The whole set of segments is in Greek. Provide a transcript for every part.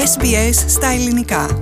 SBS στα ελληνικά.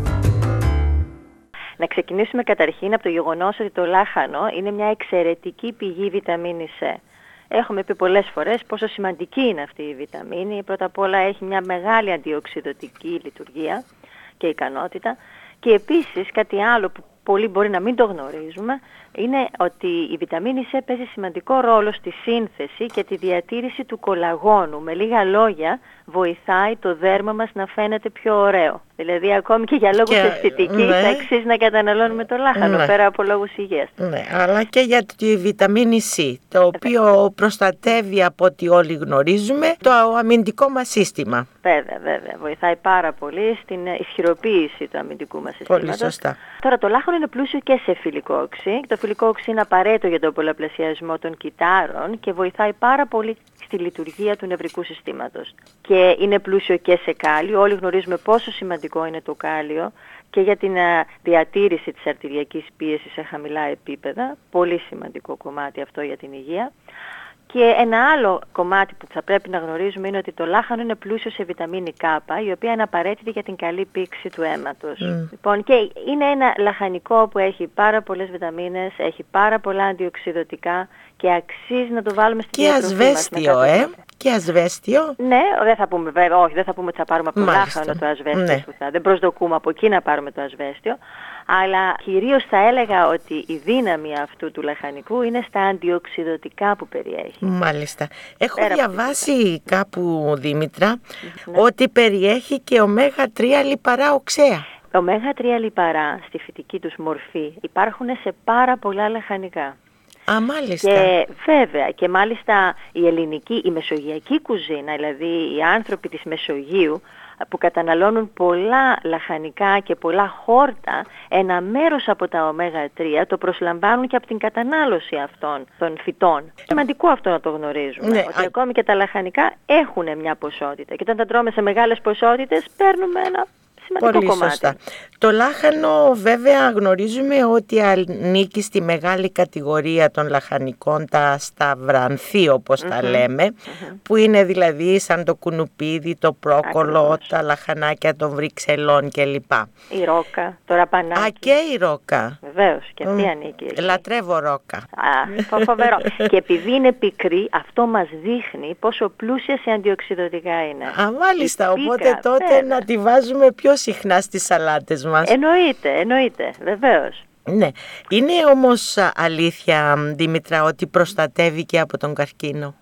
Να ξεκινήσουμε καταρχήν από το γεγονός ότι το λάχανο είναι μια εξαιρετική πηγή βιταμίνης C. Έχουμε πει πολλές φορές πόσο σημαντική είναι αυτή η βιταμίνη. Πρώτα απ' όλα έχει μια μεγάλη αντιοξειδωτική λειτουργία και ικανότητα. Και επίσης κάτι άλλο που πολλοί μπορεί να μην το γνωρίζουμε είναι ότι η βιταμίνη C παίζει σημαντικό ρόλο στη σύνθεση και τη διατήρηση του κολαγόνου. Με λίγα λόγια βοηθάει το δέρμα μας να φαίνεται πιο ωραίο. Δηλαδή ακόμη και για λόγους αισθητικής θα αξίζει να καταναλώνουμε το λάχανο πέρα από λόγους υγείας. Ναι, αλλά και για τη βιταμίνη C, το οποίο προστατεύει από ό,τι όλοι γνωρίζουμε το αμυντικό μας σύστημα. Βέβαια. Βοηθάει πάρα πολύ στην ισχυροποίηση του αμυντικού μας συστήματος. Πολύ σωστά. Τώρα το λάχανο είναι πλούσιο και σε φυλικό οξύ. Το φυλικό οξύ είναι απαραίτητο για τον πολλαπλασιασμό των κυττάρων και βοηθάει πάρα πολύ στη λειτουργία του νευρικού συστήματος. Και είναι πλούσιο και σε κάλιο. Όλοι γνωρίζουμε πόσο σημαντικό είναι το κάλιο και για την διατήρηση της αρτηριακής πίεσης σε χαμηλά επίπεδα. Πολύ σημαντικό κομμάτι αυτό για την υγεία. Και ένα άλλο κομμάτι που θα πρέπει να γνωρίζουμε είναι ότι το λάχανο είναι πλούσιο σε βιταμίνη K, η οποία είναι απαραίτητη για την καλή πήξη του αίματος. Λοιπόν, και είναι ένα λαχανικό που έχει πάρα πολλές βιταμίνες, έχει πάρα πολλά αντιοξειδωτικά και αξίζει να το βάλουμε στην διατροφή μας. Και ασβέστιο. Ναι, δεν θα πούμε βέβαια, όχι, δεν θα πούμε ότι θα πάρουμε από το λάχανο το ασβέστιο. Ναι. Δεν προσδοκούμε από εκεί να πάρουμε το ασβέστιο. Αλλά κυρίως θα έλεγα ότι η δύναμη αυτού του λαχανικού είναι στα αντιοξειδωτικά που περιέχει. Μάλιστα. Έχω διαβάσει κάπου, Δήμητρα, ότι περιέχει και ω3 λιπαρά οξέα. Ω3 λιπαρά στη φυτική τους μορφή υπάρχουν σε πάρα πολλά λαχανικά. Μάλιστα. Και βέβαια, και μάλιστα η ελληνική, η μεσογειακή κουζίνα, δηλαδή οι άνθρωποι της Μεσογείου που καταναλώνουν πολλά λαχανικά και πολλά χόρτα, ένα μέρος από τα ω3 το προσλαμβάνουν και από την κατανάλωση αυτών των φυτών. Σημαντικό αυτό να το γνωρίζουμε, ότι ακόμη και τα λαχανικά έχουν μια ποσότητα και όταν τα τρώμε σε μεγάλες ποσότητες παίρνουμε ένα πολύ κομμάτι. Σωστά. Το λάχανο βέβαια γνωρίζουμε ότι ανήκει στη μεγάλη κατηγορία των λαχανικών, τα σταυρανθή όπως τα λέμε, που είναι δηλαδή σαν το κουνουπίδι, το πρόκολο, τα λαχανάκια των Βρυξελών κλπ. Η ρόκα, το ραπανάκι. Και η ρόκα. Βεβαίως, και αυτή ανήκει. Λατρεύω ρόκα. Φοβερό. Και επειδή είναι πικρή, αυτό μας δείχνει πόσο πλούσια σε αντιοξειδωτικά είναι. Μάλιστα, οπότε τότε να τη βάζουμε πιο συχνά στις σαλάτες μας. Εννοείται, βεβαίως. Ναι. Είναι όμως αλήθεια, Δήμητρα, ότι προστατεύει και από τον καρκίνο?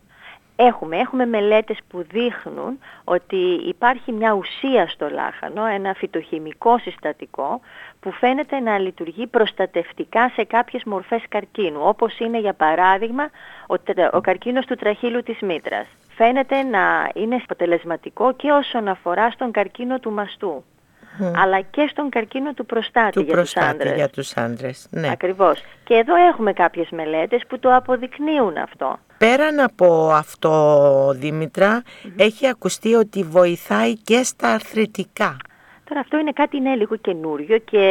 Έχουμε μελέτες που δείχνουν ότι υπάρχει μια ουσία στο λάχανο, ένα φυτοχημικό συστατικό που φαίνεται να λειτουργεί προστατευτικά σε κάποιες μορφές καρκίνου, όπως είναι για παράδειγμα ο καρκίνος του τραχύλου της μήτρας. Φαίνεται να είναι αποτελεσματικό και όσον αφορά στον καρκίνο του μαστού, αλλά και στον καρκίνο του προστάτη για τους άντρες. Ναι. Ακριβώς. Και εδώ έχουμε κάποιες μελέτες που το αποδεικνύουν αυτό. Πέραν από αυτό, Δήμητρα, έχει ακουστεί ότι βοηθάει και στα αρθριτικά. Τώρα αυτό είναι κάτι λίγο καινούριο και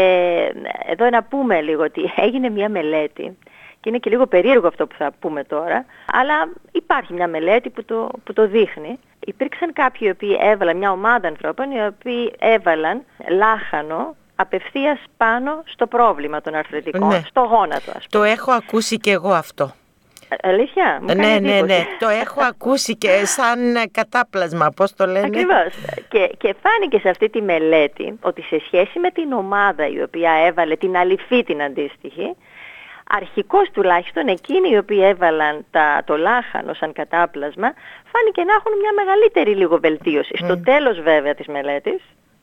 εδώ να πούμε λίγο ότι έγινε μια μελέτη και είναι και λίγο περίεργο αυτό που θα πούμε τώρα, αλλά υπάρχει μια μελέτη που το δείχνει. Υπήρξαν κάποιοι οι οποίοι έβαλαν, μια ομάδα ανθρώπων οι οποίοι έβαλαν λάχανο απευθείας πάνω στο πρόβλημα των αρθριτικών, στο γόνατο ας πούμε. Το έχω ακούσει και εγώ αυτό. Αλήθεια? Ναι. Το έχω ακούσει και σαν κατάπλασμα, πώς το λένε. Ακριβώς. Και φάνηκε σε αυτή τη μελέτη ότι σε σχέση με την ομάδα η οποία έβαλε την αληφή την αντίστοιχη, αρχικώς τουλάχιστον εκείνοι οι οποίοι έβαλαν το λάχανο σαν κατάπλασμα φάνηκε να έχουν μια μεγαλύτερη λίγο βελτίωση. Στο τέλος βέβαια της μελέτης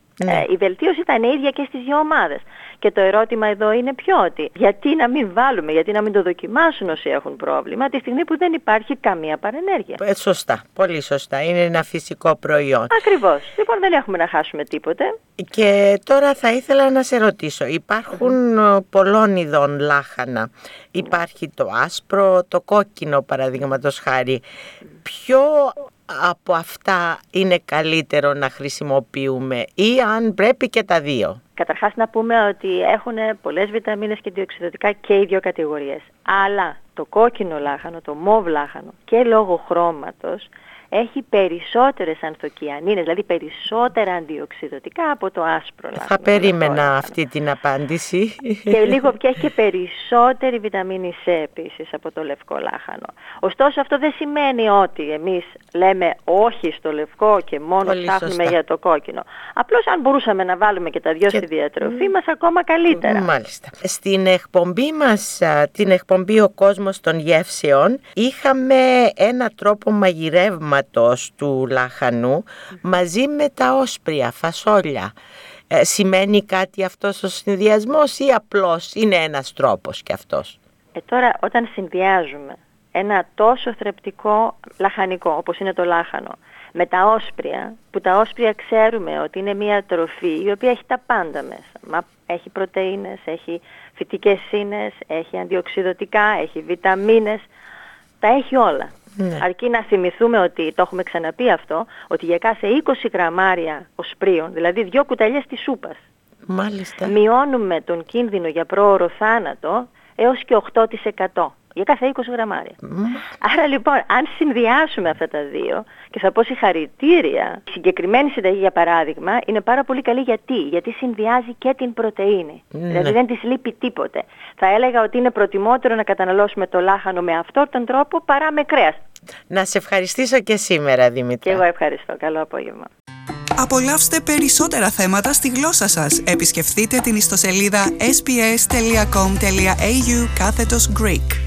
η βελτίωση ήταν ίδια και στις δύο ομάδες. Και το ερώτημα εδώ είναι ποιο, ότι γιατί να μην βάλουμε, γιατί να μην το δοκιμάσουν όσοι έχουν πρόβλημα τη στιγμή που δεν υπάρχει καμία παρενέργεια. Σωστά, πολύ σωστά. Είναι ένα φυσικό προϊόν. Ακριβώς. Λοιπόν, δεν έχουμε να χάσουμε τίποτε. Και τώρα θα ήθελα να σε ρωτήσω, υπάρχουν πολλών ειδών λάχανα. Υπάρχει το άσπρο, το κόκκινο παραδείγματος χάρη. Ποιο από αυτά είναι καλύτερο να χρησιμοποιούμε ή αν πρέπει και τα δύο? Καταρχάς να πούμε ότι έχουν πολλές βιταμίνες και αντιοξειδωτικά και οι δύο κατηγορίες. Αλλά το κόκκινο λάχανο, το μοβ λάχανο και λόγω χρώματος έχει περισσότερες ανθοκιανίνες, δηλαδή περισσότερα αντιοξυδωτικά από το άσπρο λάχανο. Θα περίμενα αυτή την απάντηση. Και λίγο πια έχει και περισσότερη βιταμίνη C επίσης από το λευκό λάχανο. Ωστόσο αυτό δεν σημαίνει ότι εμείς λέμε όχι στο λευκό και μόνο ψάχνουμε για το κόκκινο. Απλώς αν μπορούσαμε να βάλουμε και τα δυο στη διατροφή μας, ακόμα καλύτερα. Μάλιστα. Στην εκπομπή μας, την εκπομπή «Ο κόσμος των γεύσεων», είχαμε ένα τρόπο μαγειρεύματος του λάχανου μαζί με τα όσπρια, φασόλια. Σημαίνει κάτι αυτός ο συνδυασμός ή απλώς είναι ένας τρόπος κι αυτός? Τώρα όταν συνδυάζουμε ένα τόσο θρεπτικό λαχανικό όπως είναι το λάχανο με τα όσπρια, που τα όσπρια ξέρουμε ότι είναι μια τροφή η οποία έχει τα πάντα μέσα. Έχει πρωτεΐνες, έχει φυτικές ίνες, έχει αντιοξυδωτικά, έχει βιταμίνες, τα έχει όλα. Ναι. Αρκεί να θυμηθούμε ότι, το έχουμε ξαναπεί αυτό, ότι για κάθε 20 γραμμάρια οσπρίων, δηλαδή 2 κουταλιές της σούπας, μάλιστα, μειώνουμε τον κίνδυνο για πρόωρο θάνατο έως και 8%. Για κάθε 20 γραμμάρια. Άρα λοιπόν, αν συνδυάσουμε αυτά τα δύο, και θα πω συγχαρητήρια, η συγκεκριμένη συνταγή για παράδειγμα είναι πάρα πολύ καλή. Γιατί συνδυάζει και την πρωτεΐνη. Δηλαδή δεν της λείπει τίποτε. Θα έλεγα ότι είναι προτιμότερο να καταναλώσουμε το λάχανο με αυτόν τον τρόπο παρά με κρέας. Να σε ευχαριστήσω και σήμερα, Δήμητρα. Και εγώ ευχαριστώ. Καλό απόγευμα. Απολαύστε περισσότερα θέματα στη γλώσσα σας. Επισκεφτείτε την ιστοσελίδα sbs.com.au/Greek.